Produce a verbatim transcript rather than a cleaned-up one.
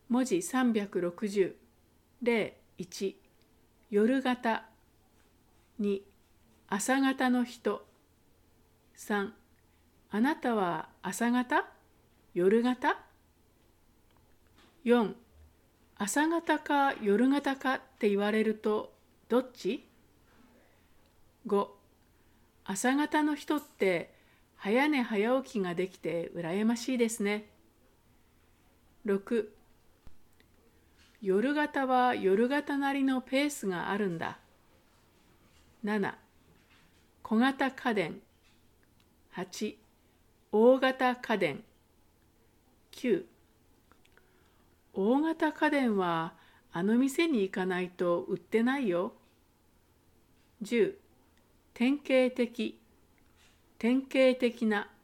文字さんびゃくろくじゅう。例いち、夜型。に、朝型の人。さん、あなたは朝型？夜型？よん、朝型か夜型かって言われるとどっち？ご、朝型の人って早寝早起きができて羨ましいですね。ろく、夜型は夜型なりのペースがあるんだ。なな、小型家電。はち、大型家電。きゅう、大型家電はあの店に行かないと売ってないよ。じゅう、典型的、典型的な。